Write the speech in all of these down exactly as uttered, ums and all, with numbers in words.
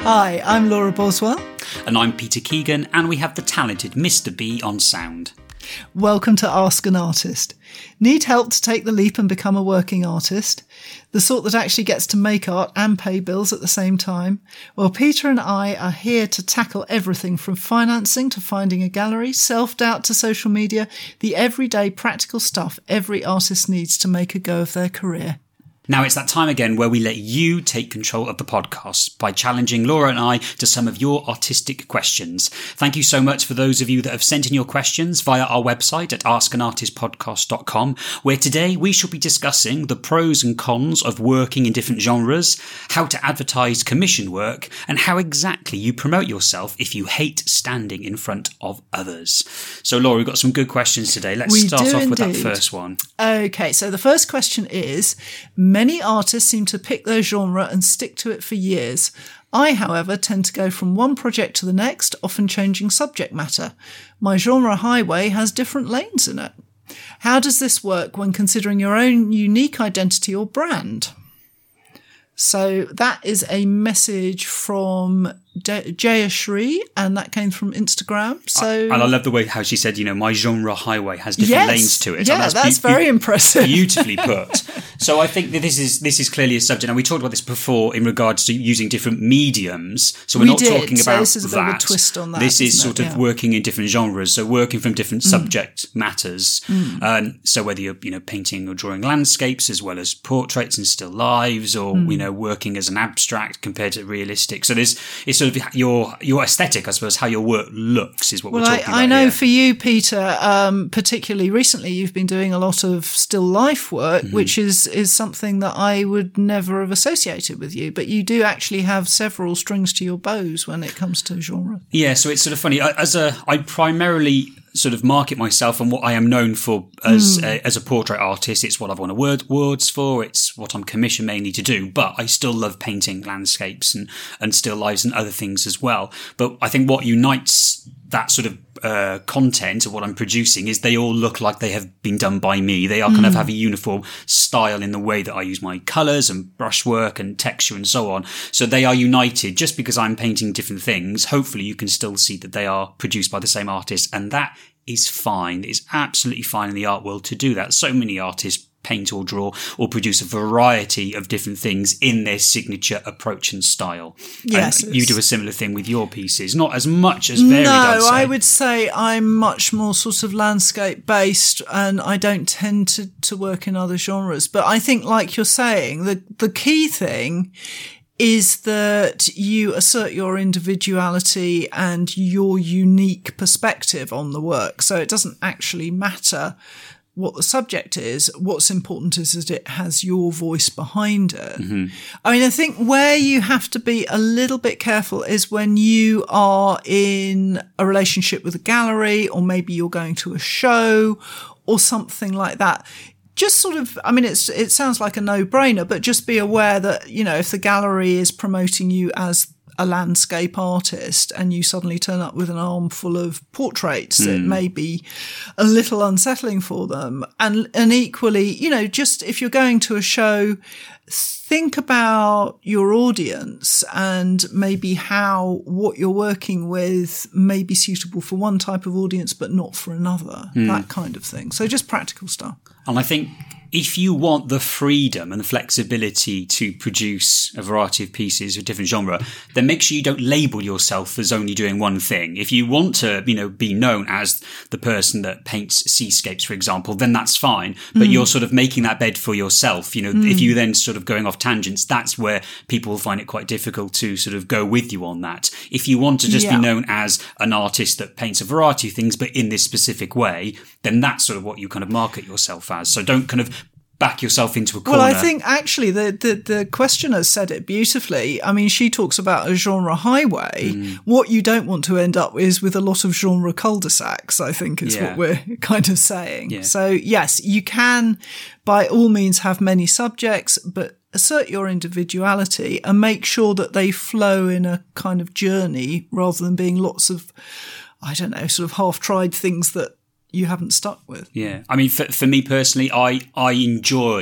Hi, I'm Laura Boswell. And I'm Peter Keegan, and we have the talented Mister B on sound. Welcome to Ask an Artist. Need help to take the leap and become a working artist? The sort that actually gets to make art and pay bills at the same time? Well, Peter and I are here to tackle everything from financing to finding a gallery, self-doubt to social media, the everyday practical stuff every artist needs to make a go of their career. Now it's that time again where we let you take control of the podcast by challenging Laura and I to some of your artistic questions. Thank you so much for those of you that have sent in your questions via our website at ask an artist podcast dot com, where today we shall be discussing the pros and cons of working in different genres, how to advertise commission work, and how exactly you promote yourself if you hate standing in front of others. So Laura, we've got some good questions today. Let's we start off indeed. with that first one. Okay, so the first question is, many artists seem to pick their genre and stick to it for years. I, however, tend to go from one project to the next, often changing subject matter. My genre highway has different lanes in it. How does this work when considering your own unique identity or brand? So that is a message from De- Jayashri, and that came from Instagram. So, I, and I love the way how she said, you know, my genre highway has different yes, lanes to it. Yeah, and that's, that's be- very be- impressive. Beautifully put. So I think that this is this is clearly a subject, and we talked about this before in regards to using different mediums. So we're we not did. talking so about this is a that. bit of a twist on that. This is sort it? of yeah. working in different genres. So working from different mm. subject matters. Mm. Um, so whether you're you know painting or drawing landscapes as well as portraits and still lives, or mm. you know working as an abstract compared to realistic. So there's it's sort of your your aesthetic, I suppose, how your work looks is what well, we're talking I, about I know here. For you, Peter, um, particularly recently, you've been doing a lot of still life work, mm-hmm. which is, is something that I would never have associated with you. But you do actually have several strings to your bows when it comes to genre. Yeah, so it's sort of funny. As a, I primarily sort of market myself on what I am known for as mm. a, as a portrait artist. It's what I've won award, awards for. It's what I'm commissioned mainly to do. But I still love painting landscapes and, and still lives and other things as well. But I think what unites that sort of uh, content of what I'm producing is they all look like they have been done by me. They are kind mm. of have a uniform style in the way that I use my colours and brushwork and texture and so on. So they are united. Just because I'm painting different things, hopefully you can still see that they are produced by the same artist, and that is fine. It's absolutely fine in the art world to do that. So many artists paint or draw or produce a variety of different things in their signature approach and style. Yes. And you do a similar thing with your pieces, not as much as varied, No, I'd say. I would say I'm much more sort of landscape based, and I don't tend to, to work in other genres. But I think, like you're saying, the, the key thing is that you assert your individuality and your unique perspective on the work. So it doesn't actually matter what the subject is. What's important is that it has your voice behind it. Mm-hmm. I mean, I think where you have to be a little bit careful is when you are in a relationship with a gallery, or maybe you're going to a show or something like that. Just sort of, I mean, it's it sounds like a no-brainer, but just be aware that, you know, if the gallery is promoting you as a landscape artist and you suddenly turn up with an armful of portraits, mm. it may be a little unsettling for them. And, and equally, you know, just if you're going to a show, think about your audience and maybe how what you're working with may be suitable for one type of audience, but not for another, mm. that kind of thing. So just practical stuff. And I think if you want the freedom and the flexibility to produce a variety of pieces of different genre, then make sure you don't label yourself as only doing one thing. If you want to, you know, be known as the person that paints seascapes, for example, then that's fine. But mm. you're sort of making that bed for yourself. You know, mm. if you then sort of going off tangents, that's where people will find it quite difficult to sort of go with you on that. If you want to just yeah. be known as an artist that paints a variety of things, but in this specific way, then that's sort of what you kind of market yourself as. So don't kind of back yourself into a corner. Well, I think actually the, the, the questioner said it beautifully. I mean, she talks about a genre highway. Mm. What you don't want to end up with is with a lot of genre cul-de-sacs, I think is yeah. what we're kind of saying. Yeah. So yes, you can by all means have many subjects, but assert your individuality and make sure that they flow in a kind of journey rather than being lots of, I don't know, sort of half-tried things that you haven't stuck with. Yeah. I mean, for, for me personally, I, I enjoy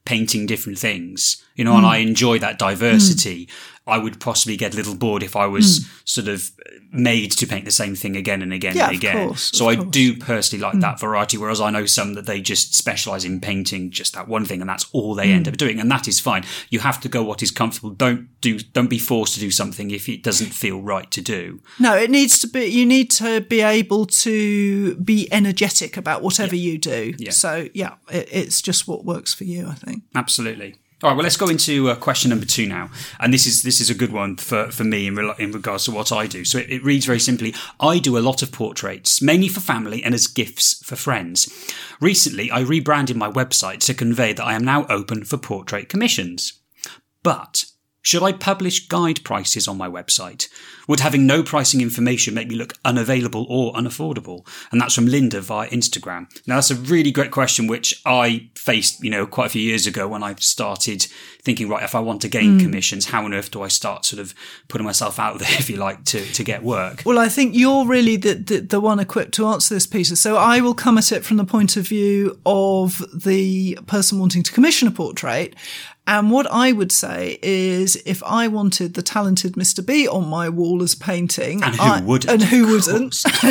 painting different things, you know, mm. and I enjoy that diversity. Mm. I would possibly get a little bored if I was mm. sort of made to paint the same thing again and again yeah, and again. Of course, so of I course. do personally like mm. that variety, whereas I know some that they just specialise in painting just that one thing and that's all they mm. end up doing, and that is fine. You have to go what is comfortable. Don't do don't be forced to do something if it doesn't feel right to do. No, it needs to be, you need to be able to be energetic about whatever yeah. you do. Yeah. So yeah, it, it's just what works for you, I think. Absolutely. All right, well, let's go into uh, question number two now. And this is this is a good one for, for me in, re- in regards to what I do. So it, it reads very simply, I do a lot of portraits, mainly for family and as gifts for friends. Recently, I rebranded my website to convey that I am now open for portrait commissions. But should I publish guide prices on my website? Would having no pricing information make me look unavailable or unaffordable? And that's from Linda via Instagram. Now, that's a really great question, which I faced, you know, quite a few years ago when I started thinking, right, if I want to gain mm. commissions, how on earth do I start sort of putting myself out there, if you like, to, to get work? Well, I think you're really the, the, the one equipped to answer this, Peter. So I will come at it from the point of view of the person wanting to commission a portrait. And what I would say is, if I wanted the talented Mister B on my wall as painting, and who I, wouldn't, and who wouldn't,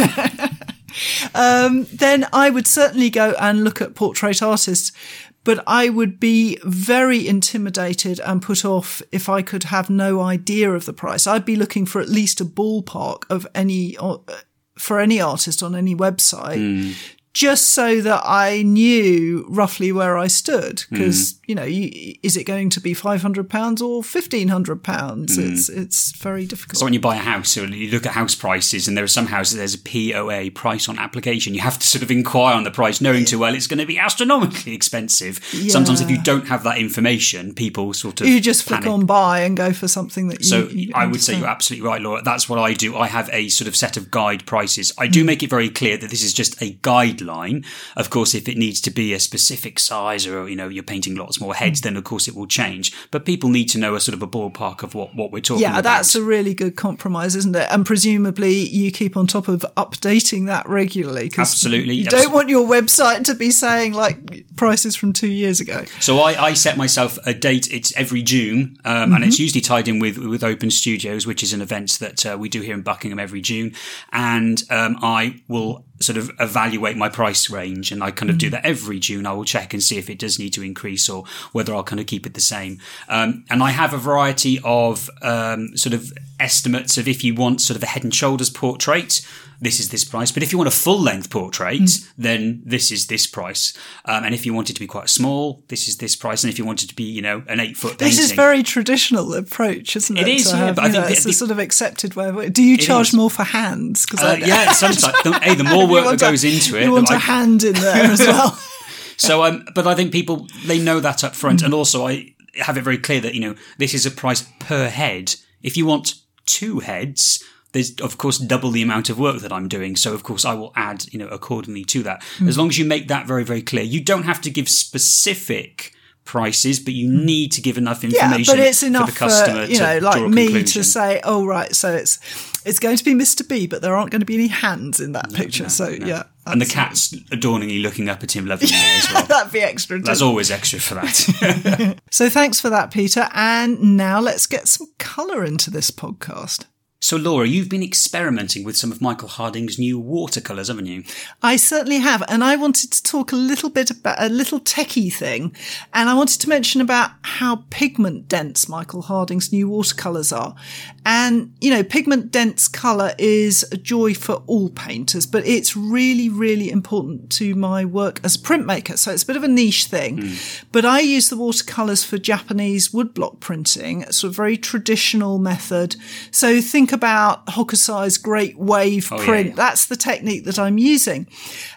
um, then I would certainly go and look at portrait artists. But I would be very intimidated and put off if I could have no idea of the price. I'd be looking for at least a ballpark of any uh, for any artist on any website. Mm. Just so that I knew roughly where I stood, because mm. you know, you, is it going to be five hundred pounds or fifteen hundred pounds? Mm. It's it's very difficult. So when you buy a house, or you look at house prices, and there are some houses there's a P O A, price on application. You have to sort of inquire on the price, knowing too well it's going to be astronomically expensive. Yeah. Sometimes, if you don't have that information, people sort of you just panic. flick on buy and go for something that. You, so you I would say you're absolutely right, Laura. That's what I do. I have a sort of set of guide prices. I do mm. make it very clear that this is just a guideline. Of course, if it needs to be a specific size, or, you know, you're painting lots more heads, then of course it will change. But people need to know a sort of a ballpark of what, what we're talking yeah, about. Yeah, that's a really good compromise, isn't it? And presumably you keep on top of updating that regularly. Absolutely. You Absolutely. don't want your website to be saying like prices from two years ago. So I, I set myself a date. It's every June, um, mm-hmm. and it's usually tied in with, with Open Studios, which is an event that uh, we do here in Buckingham every June. And um, I will sort of evaluate my price range, and I kind of mm. do that every June. I will check and see if it does need to increase or whether I'll kind of keep it the same. Um, and I have a variety of um, sort of estimates of, if you want sort of a head and shoulders portrait, this is this price. But if you want a full length portrait, mm. then this is this price. Um, and if you want it to be quite small, this is this price. And if you want it to be, you know, an eight foot painting. This is very traditional approach, isn't it? It is, yeah. Have, but I think know, the, it's the, a sort of accepted way of. Do you charge more for hands? Because uh, yeah, sometimes. Hey, the more work that goes a, into it, you want a I, hand in there as well. So, um, but I think people, they know that up front. Mm. And also I have it very clear that, you know, this is a price per head. If you want two heads, there's of course double the amount of work that I'm doing. So of course I will add, you know, accordingly to that. Mm. As long as you make that very, very clear. You don't have to give specific prices, but you need to give enough information yeah, but it's enough for the customer for, you know, to like draw a me conclusion. to say, oh right, so it's it's going to be Mister B, but there aren't going to be any hands in that no, picture. No, so no. yeah, and the cat's adorningly looking up at him lovingly as well. That'd be extra. That's always extra for that. So thanks for that, Peter. And now let's get some colour into this podcast. So, Laura, you've been experimenting with some of Michael Harding's new watercolours, haven't you? I certainly have. And I wanted to talk a little bit about a little techie thing. And I wanted to mention about how pigment dense Michael Harding's new watercolours are. And, you know, pigment dense colour is a joy for all painters, but it's really, really important to my work as a printmaker. So it's a bit of a niche thing. Mm. But I use the watercolours for Japanese woodblock printing, a sort of very traditional method. So think about Hokusai's Great Wave oh, print. Yeah, yeah. That's the technique that I'm using.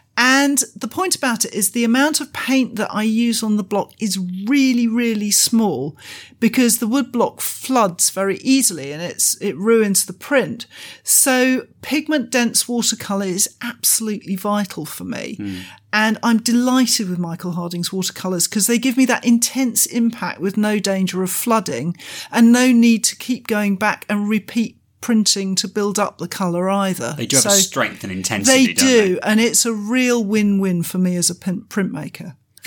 And the point about it is the amount of paint that I use on the block is really, really small because the wood block floods very easily and it's, it ruins the print. So pigment dense watercolour is absolutely vital for me. Mm. And I'm delighted with Michael Harding's watercolours because they give me that intense impact with no danger of flooding and no need to keep going back and repeat printing to build up the colour either. They do have so a strength and intensity, they don't do, they? and it's a real win-win for me as a printmaker.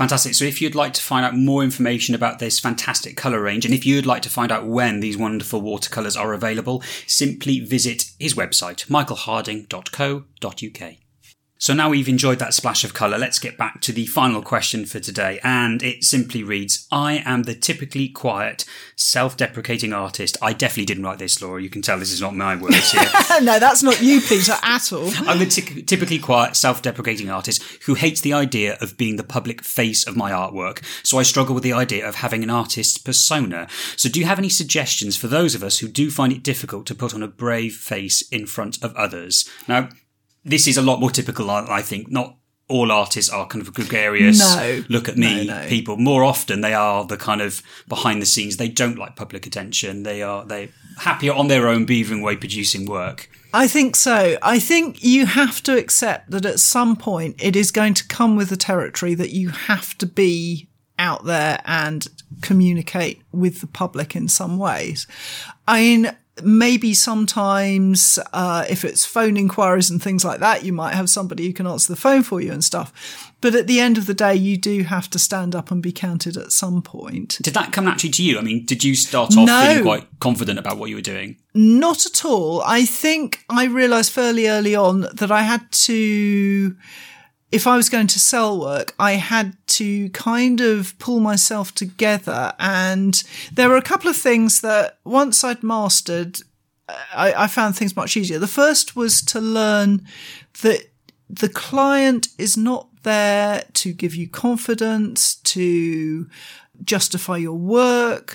Fantastic. So if you'd like to find out more information about this fantastic colour range, and if you'd like to find out when these wonderful watercolours are available, simply visit his website, michael harding dot co dot uk. So now we've enjoyed that splash of colour, let's get back to the final question for today. And it simply reads, I am the typically quiet, self-deprecating artist. I definitely didn't write this, Laura. You can tell this is not my words here. No, that's not you, Peter, at all. I'm the t- typically quiet, self-deprecating artist who hates the idea of being the public face of my artwork. So I struggle with the idea of having an artist's persona. So do you have any suggestions for those of us who do find it difficult to put on a brave face in front of others? Now, this is a lot more typical, I think. Not all artists are kind of gregarious, no, look at me no, no. people. More often they are the kind of behind the scenes. They don't like public attention. They are they happier on their own, beavering away, producing work. I think so. I think you have to accept that at some point it is going to come with the territory that you have to be out there and communicate with the public in some ways. I mean, maybe sometimes, uh, if it's phone inquiries and things like that, you might have somebody who can answer the phone for you and stuff. But at the end of the day, you do have to stand up and be counted at some point. Did that come naturally to you? I mean, did you start off No. feeling quite confident about what you were doing? Not at all. I think I realised fairly early on that I had to, if I was going to sell work, I had to kind of pull myself together. And there were a couple of things that once I'd mastered, I, I found things much easier. The first was to learn that the client is not there to give you confidence, to justify your work,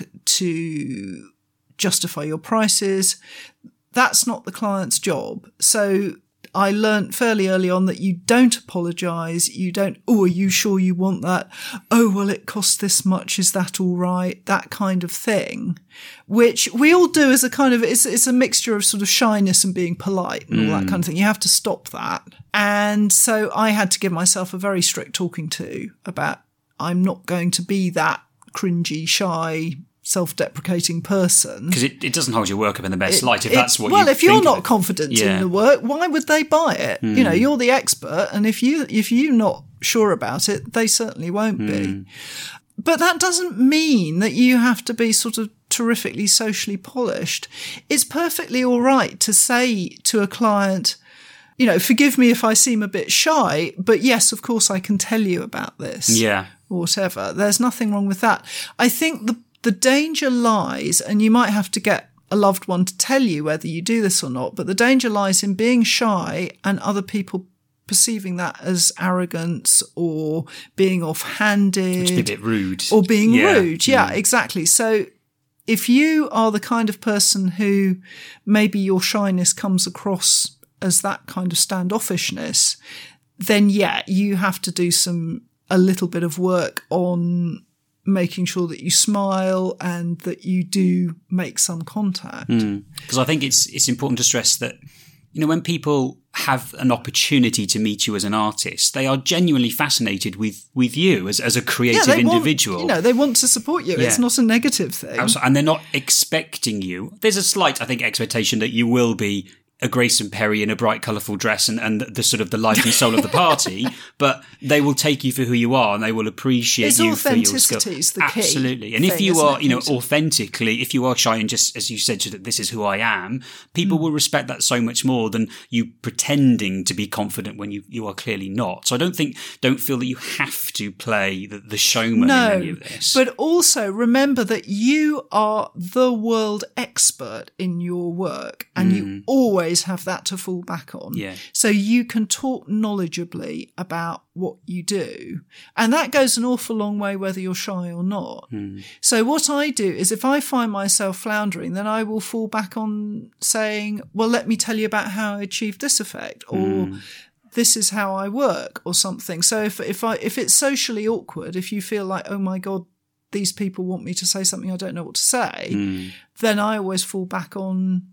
to justify your prices. That's not the client's job. So I learnt fairly early on that you don't apologise. You don't, oh, are you sure you want that? Oh, well, it costs this much. Is that all right? That kind of thing, which we all do as a kind of, it's, it's a mixture of sort of shyness and being polite and all Mm. that kind of thing. You have to stop that. And so I had to give myself a very strict talking to about, I'm not going to be that cringy, shy, self-deprecating person. Because it, it doesn't hold your work up in the best It- light if it- that's what well, you if you're think of not it. confident Yeah. in the work, why would they buy it? You know, you're the expert, and if you if you're not sure about it, they certainly won't be. But that doesn't mean that you have to be sort of terrifically socially polished. It's perfectly all right to say to a client, you know, forgive me if I seem a bit shy, but yes, of course I can tell you about this. Yeah. Or whatever. There's nothing wrong with that. I think the the danger lies, and you might have to get a loved one to tell you whether you do this or not, but the danger lies in being shy and other people perceiving that as arrogance or being offhanded. Which would be a bit rude. Or being Yeah. rude. Yeah, Mm. exactly. So if you are the kind of person who maybe your shyness comes across as that kind of standoffishness, then yeah, you have to do some, a little bit of work on making sure that you smile and that you do make some contact. Because I think it's it's important to stress that, you know, when people have an opportunity to meet you as an artist, they are genuinely fascinated with, with you as, as a creative they individual. Want, you know, they want to support you. Yeah. It's not a negative thing. Absolutely. And they're not expecting you. There's a slight, I think, expectation that you will be a Grayson Perry in a bright, colourful dress and, and the, the sort of the life and soul of the party, but they will take you for who you are and they will appreciate It's you for your skill. authenticity is the key Absolutely. And if thing, you isn't are, it, you know, Peter? authentically, if you are shy and just, as you said, that this is who I am, people Mm. will respect that so much more than you pretending to be confident when you, you are clearly not. So I don't think, don't feel that you have to play the, the showman No, in any of this. but also remember that you are the world expert in your work and you always have that to fall back on. Yeah. So you can talk knowledgeably about what you do. And that goes an awful long way whether you're shy or not. So what I do is if I find myself floundering, then I will fall back on saying, well, let me tell you about how I achieved this effect or this is how I work or something. So if, if I, if it's socially awkward, if you feel like, oh my God, these people want me to say something I don't know what to say, then I always fall back on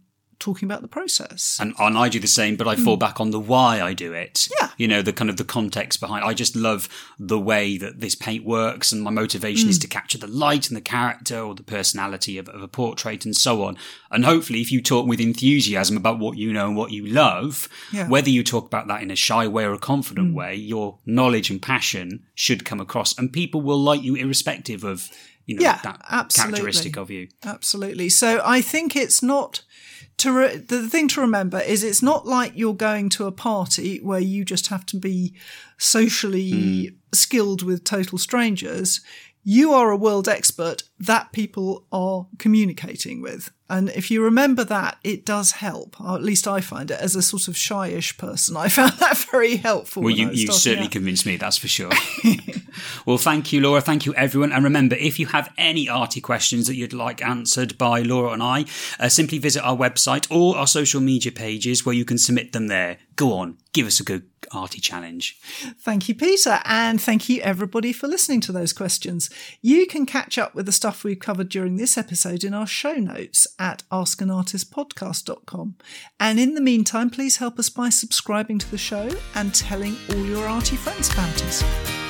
talking about the process. And, and I do the same, but I fall back on the why I do it. Yeah. You know, the kind of the context behind. I just love the way that this paint works, and my motivation mm. is to capture the light and the character or the personality of, of a portrait and so on. And hopefully if you talk with enthusiasm about what you know and what you love, yeah. whether you talk about that in a shy way or a confident mm. way, your knowledge and passion should come across, and people will like you irrespective of, you know, yeah, that absolutely. characteristic of you. Absolutely. So I think it's not to re- the thing to remember is it's not like you're going to a party where you just have to be socially mm. skilled with total strangers. You are a world expert that people are communicating with. And if you remember that, it does help. Or at least I find it as a sort of shyish person. I found that very helpful. Well, you, you certainly out. convinced me, that's for sure. Well, thank you, Laura. Thank you, everyone. And remember, if you have any arty questions that you'd like answered by Laura and I, uh, simply visit our website or our social media pages where you can submit them there. Go on, give us a good arty challenge. Thank you, Peter. And thank you, everybody, for listening to those questions. You can catch up with the stuff we've covered during this episode in our show notes at ask an artist podcast dot com. And in the meantime, please help us by subscribing to the show and telling all your arty friends about us.